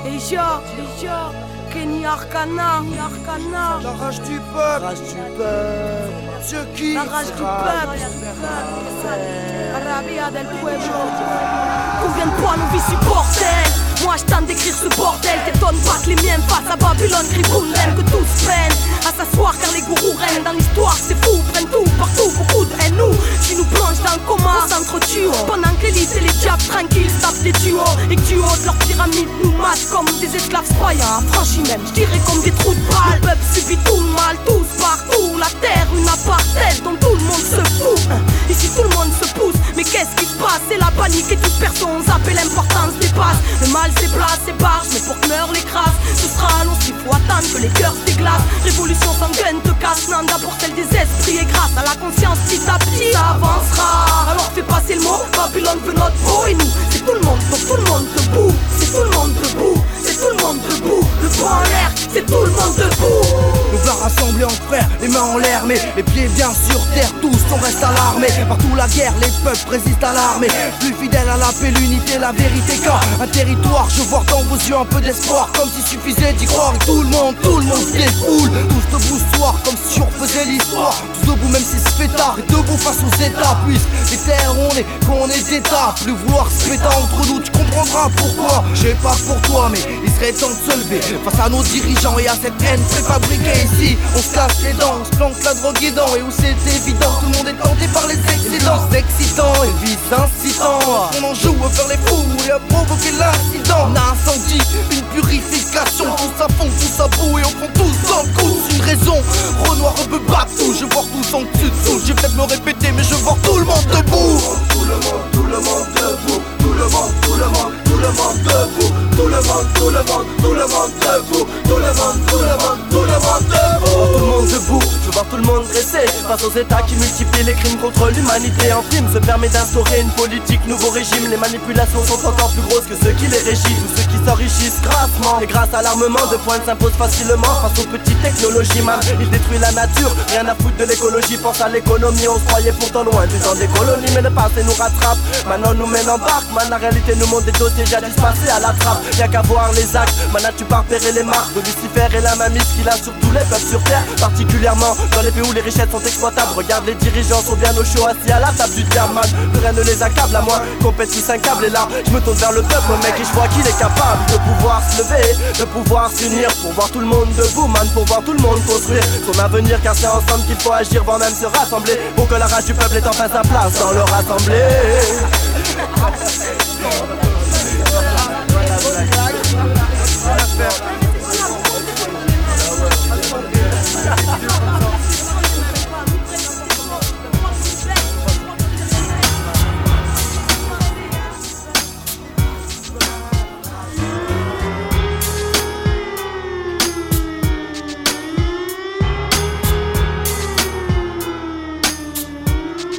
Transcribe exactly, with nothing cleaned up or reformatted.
Et ja, et ja, Kenny Arcana, Arcana. La rage du peuple, rage du peuple. Dieu qui La rage du peuple, Arabia del pueblo. Combien de fois nos vies supportent-elles? Moi je tente d'écrire ce bordel. T'étonnes pas que les miens face à Babylone crient Gundam, que tous peinent à s'asseoir car les gourous règnent dans l'histoire. C'est fou, prennent tout, partout, beaucoup de haine. Nous, tu nous plonges dans le coma, s'entretuent pendant que l'élite et les diables tranquilles se tapent des duos. Et que du haut de leur pyramide nous massent comme des esclaves croyants. Franchis même, je dirais comme des trous de balle. Le peuple subit tout le mal, tous partout. La terre, une apartheid dont tout le monde se fout. Ici tout le monde se pousse, mais qu'est-ce qui se passe? C'est la panique et toute personne zappe, l'importance dépasse. Le mal c'est place, c'est barge, mais pour que meure les crasses, ce sera long s'il faut attendre que les cœurs se déglacent. Révolution sanguine te casse, non d'abord celle des esprits. Et grâce à la conscience petit à petit ça avancera. Alors fais passer le mot, Babylone veut notre peau. Et nous, c'est tout le monde, donc tout le monde debout. C'est tout le monde debout, c'est tout le monde debout. Le poing en l'air, c'est tout le monde debout. Nous va rassembler en frères, les mains en l'air, mais les pieds bien sur terre, tous on reste alarmés. Partout la guerre, les peuples résistent à l'armée. Plus fidèles à la paix, l'unité, la vérité. Car un territoire, je vois dans vos yeux un peu d'espoir, comme s'il suffisait d'y croire. Et tout le monde, tout le monde se défoule, tous debout ce soir, comme si on refaisait l'histoire. Tous debout même si se fait tard, et debout face aux états. Puisque les terres on est, qu'on est d'état. Plus vouloir se péter entre nous, tu comprendras pourquoi. J'ai pas pour toi, mais il serait temps de se lever face à nos dirigeants et à cette haine préfabriquée. Ici, on se casse les dents, on se plante la drogue aidant. Et où c'est évident, tout le monde est tenté par les excédents. C'est excitant et vice incitant. On en joue à faire les fous et à provoquer l'incident. On a incendie, une purification. Tous à fond, tous à bout et on prend tous dans le coup. C'est une raison, Renoir un peu partout. Je vois tous en dessus dessous. Je vais peut-être me répéter, mais je vois tout le monde debout. Tout le monde, tout le monde debout. Tout le monde, tout le monde, tout le monde debout. Tout le monde, tout le monde, tout le monde debout. Tout le monde, tout le monde, tout le monde debout. Tout le monde debout, je vois tout le monde dressé face aux états qui multiplient les crimes contre l'humanité. En film se permet d'instaurer une politique, nouveau régime. Les manipulations sont encore plus grosses que ceux qui les régissent. Tous ceux qui s'enrichissent grassement et grâce à l'armement, de points s'imposent facilement face aux petites technologies. Man, il détruit la nature, rien à foutre de l'écologie. Pense à l'économie, on se croyait pourtant loin du temps des colonies. Mais le passé nous rattrape, maintenant nous mène en barque. Man, la réalité nous montre des dossiers jadis passés à la trappe. Y'a qu'à voir les actes, man, as-tu pas repéré les marques de Lucifer et la mainmise qu'il a sur tous les peuples sur terre, particulièrement dans les pays où les richesses sont exploitables. Regarde, les dirigeants sont bien au chaud, assis à la table du diamant. Plus rien ne les accable, à moins qu'on pète tous un câble. Et là, je me tourne vers le peuple, mec, et je vois qu'il est capable de pouvoir se lever, de pouvoir s'unir, pour voir tout le monde debout, man, pour voir tout le monde construire son avenir. Car c'est ensemble qu'il faut agir, voire même se rassembler, pour que la rage du peuple ait enfin sa place dans leur assemblée.